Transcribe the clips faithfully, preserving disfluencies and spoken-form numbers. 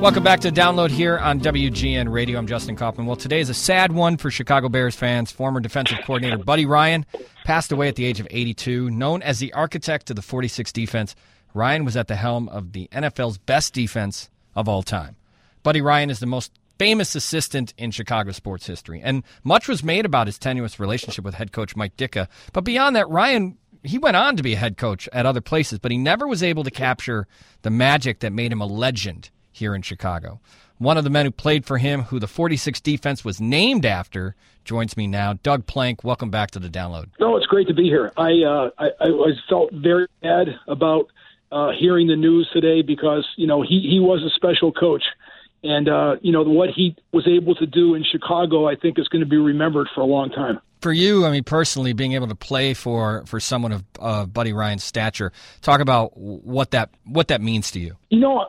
Welcome back to Download here on W G N Radio. I'm Justin Kaufman. Well, today is a sad one for Chicago Bears fans. Former defensive coordinator Buddy Ryan passed away at the age of eighty-two. Known as the architect of the forty-six defense, Ryan was at the helm of the N F L's best defense of all time. Buddy Ryan is the most famous assistant in Chicago sports history, and much was made about his tenuous relationship with head coach Mike Ditka. But beyond that, Ryan, he went on to be a head coach at other places, but he never was able to capture the magic that made him a legend here in Chicago. One of the men who played for him, who the forty-six defense was named after, joins me now. Doug Plank, welcome back to the Download. No, it's great to be here. I uh, I, I was felt very bad about uh, hearing the news today because, you know, he, he was a special coach. And, uh, you know, what he was able to do in Chicago, I think, is going to be remembered for a long time. For you, I mean, personally, being able to play for, for someone of uh, Buddy Ryan's stature, talk about what that what that means to you. You know,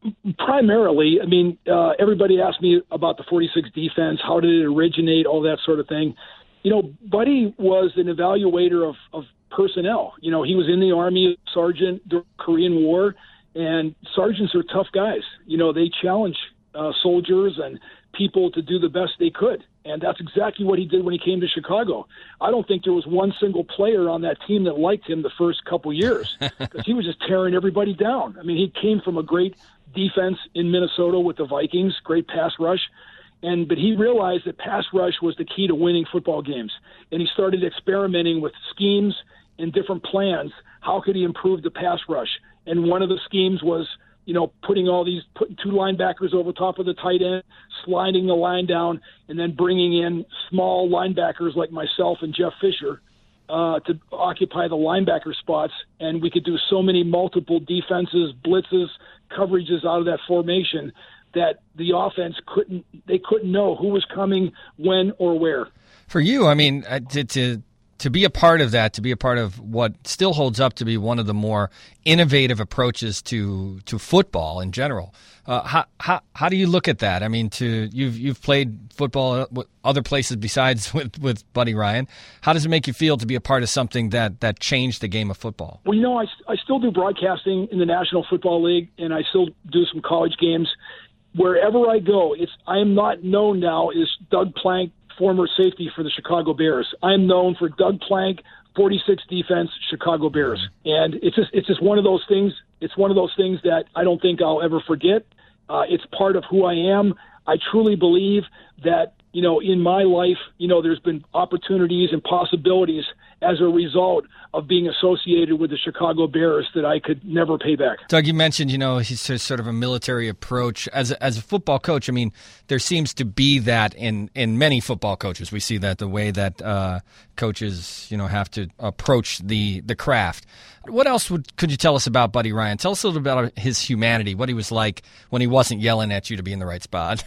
primarily, I mean, uh, everybody asked me about the forty-six defense, how did it originate, all that sort of thing. You know, Buddy was an evaluator of, of personnel. You know, he was in the Army, sergeant during the Korean War, and sergeants are tough guys. You know, they challenge uh, soldiers and people to do the best they could. And that's exactly what he did when he came to Chicago. I don't think there was one single player on that team that liked him the first couple years because he was just tearing everybody down. I mean, he came from a great defense in Minnesota with the Vikings, great pass rush. And but he realized that pass rush was the key to winning football games. And he started experimenting with schemes and different plans. How could he improve the pass rush? And one of the schemes was, you know, putting all these, putting two linebackers over top of the tight end, sliding the line down, and then bringing in small linebackers like myself and Jeff Fisher uh, to occupy the linebacker spots. And we could do so many multiple defenses, blitzes, coverages out of that formation that the offense couldn't, they couldn't know who was coming, when, or where. For you, I mean, to, to to be a part of that, to be a part of what still holds up to be one of the more innovative approaches to to football in general. Uh, how how how do you look at that? I mean, to you've you've played football other places besides with, with Buddy Ryan. How does it make you feel to be a part of something that, that changed the game of football? Well, you know, I I still do broadcasting in the National Football League, and I still do some college games. Wherever I go, it's I am not known now as Doug Plank, former safety for the Chicago Bears. I'm known for Doug Plank, forty-six defense, Chicago Bears. And it's just it's just one of those things. It's one of those things that I don't think I'll ever forget. Uh, it's part of who I am. I truly believe that, you know, in my life, you know, there's been opportunities and possibilities as a result of being associated with the Chicago Bears that I could never pay back. Doug, you mentioned, you know, he's sort of a military approach. As a, as a football coach, I mean, there seems to be that in, in many football coaches. We see that the way that uh, coaches, you know, have to approach the, the craft. What else would, could you tell us about Buddy Ryan? Tell us a little bit about his humanity, what he was like when he wasn't yelling at you to be in the right spot.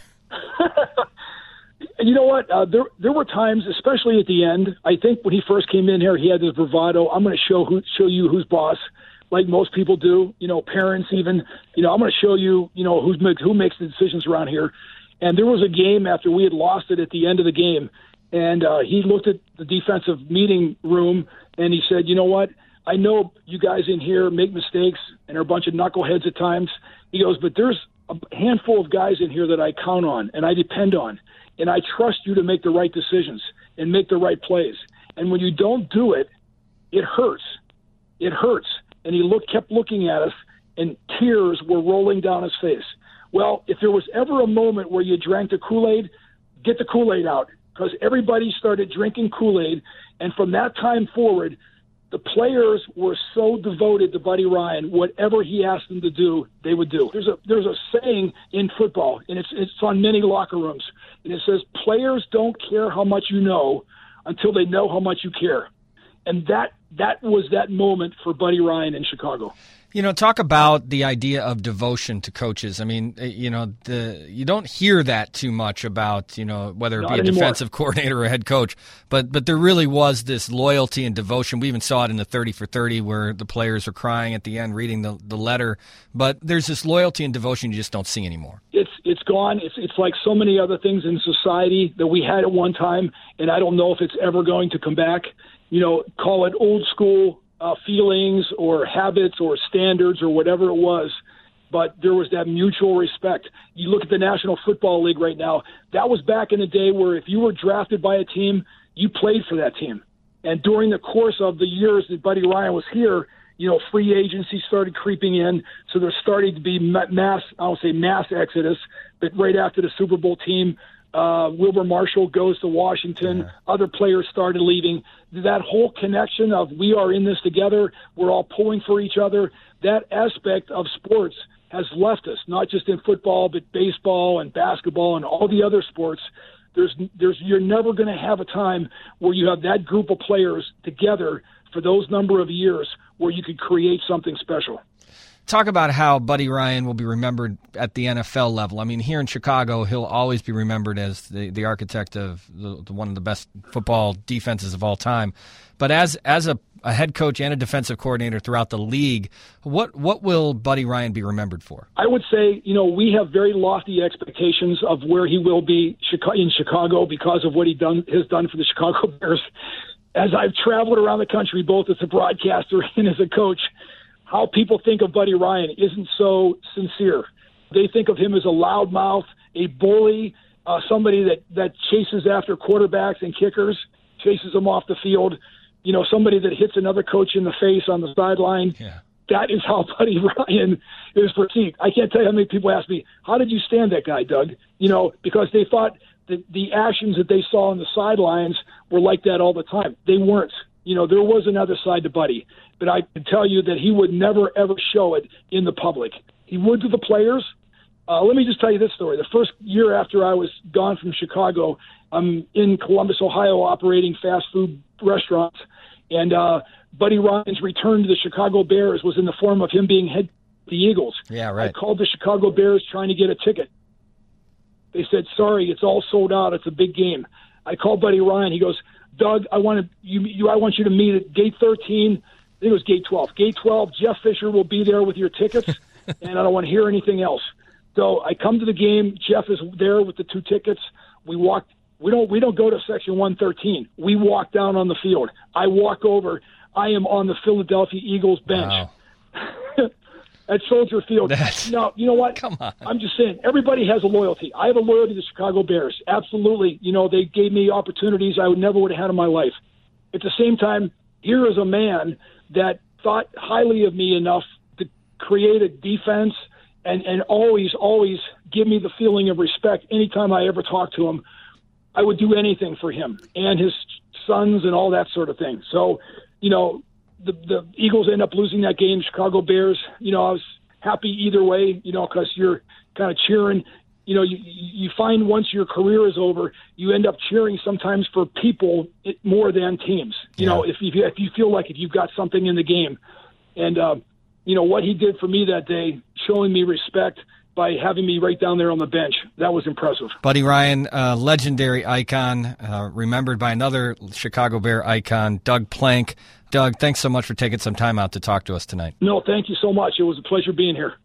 You know what? Uh, there there were times, especially at the end. I think when he first came in here, he had this bravado. I'm going to show who show you who's boss, like most people do. You know, parents even. You know, I'm going to show you. You know, who's who makes the decisions around here. And there was a game after we had lost it at the end of the game, and uh, he looked at the defensive meeting room and he said, "You know what? I know you guys in here make mistakes and are a bunch of knuckleheads at times." He goes, "But there's a handful of guys in here that I count on and I depend on. And I trust you to make the right decisions and make the right plays. And when you don't do it, it hurts. It hurts." And he looked, kept looking at us, and tears were rolling down his face. Well, if there was ever a moment where you drank the Kool-Aid, get the Kool-Aid out, because everybody started drinking Kool-Aid. And from that time forward, the players were so devoted to Buddy Ryan. Whatever he asked them to do, they would do. There's a there's a saying in football, and it's it's on many locker rooms, and it says, "Players don't care how much you know until they know how much you care." And that that was that moment for Buddy Ryan in Chicago. You know, talk about the idea of devotion to coaches. I mean, you know, the you don't hear that too much about, you know, whether it Not be a anymore. defensive coordinator or a head coach. But but there really was this loyalty and devotion. We even saw it in the thirty for thirty where the players were crying at the end reading the, the letter. But there's this loyalty and devotion you just don't see anymore. It's it's gone. It's it's like so many other things in society that we had at one time, and I don't know if it's ever going to come back. You know, call it old school Uh, feelings or habits or standards or whatever it was, but there was that mutual respect. you look at the National Football League right now, that was back in the day where if you were drafted by a team, you played for that team. And during the course of the years that Buddy Ryan was here, you know, free agency started creeping in, so there's starting to be mass, I don't say mass exodus, but right after the Super Bowl team, uh, Wilbur Marshall goes to Washington, yeah. Other players started leaving. That whole connection of we are in this together, we're all pulling for each other, that aspect of sports has left us, not just in football, but baseball and basketball and all the other sports. There's, there's, you're never going to have a time where you have that group of players together for those number of years where you could create something special. Talk about how Buddy Ryan will be remembered at the N F L level. I mean, here in Chicago, he'll always be remembered as the, the architect of the, the, one of the best football defenses of all time. But as as a, a head coach and a defensive coordinator throughout the league, what what will Buddy Ryan be remembered for? I would say, you know, we have very lofty expectations of where he will be in Chicago because of what he done has done for the Chicago Bears. As I've traveled around the country, both as a broadcaster and as a coach, how people think of Buddy Ryan isn't so sincere. They think of him as a loudmouth, a bully, uh, somebody that, that chases after quarterbacks and kickers, chases them off the field, you know, somebody that hits another coach in the face on the sideline. Yeah. That is how Buddy Ryan is perceived. I can't tell you how many people ask me, how did you stand that guy, Doug? You know, because they thought that the actions that they saw on the sidelines were like that all the time. They weren't. You know, there was another side to Buddy. But I can tell you that he would never, ever show it in the public. He would to the players. Uh, let me just tell you this story. The first year after I was gone from Chicago, I'm in Columbus, Ohio, operating fast food restaurants. And uh, Buddy Ryan's return to the Chicago Bears was in the form of him being head of the Eagles. Yeah, right. I called the Chicago Bears trying to get a ticket. They said, sorry, it's all sold out. It's a big game. I called Buddy Ryan. He goes, Doug, I want to, you, you, I want you to meet at gate thirteen. I think it was gate twelve. Gate twelve, Jeff Fisher will be there with your tickets, and I don't want to hear anything else. So I come to the game. Jeff is there with the two tickets. We walk. We don't. We don't go to section one thirteen. We walk down on the field. I walk over. I am on the Philadelphia Eagles bench. Wow. At Soldier Field. That's, now, you know what? Come on. I'm just saying, everybody has a loyalty. I have a loyalty to the Chicago Bears. Absolutely. You know, they gave me opportunities I would never would have had in my life. At the same time, here is a man that thought highly of me enough to create a defense and, and always, always give me the feeling of respect anytime I ever talked to him. I would do anything for him and his sons and all that sort of thing. So, you know, The, the Eagles end up losing that game. Chicago Bears, you know, I was happy either way, you know, because you're kind of cheering. You know, you, you find once your career is over, you end up cheering sometimes for people more than teams. You yeah. know, if you, if you feel like if you've got something in the game. And, uh, you know, what he did for me that day, showing me respect by having me right down there on the bench, that was impressive. Buddy Ryan, uh, legendary icon, uh, remembered by another Chicago Bear icon, Doug Plank. Doug, thanks so much for taking some time out to talk to us tonight. No, thank you so much. It was a pleasure being here.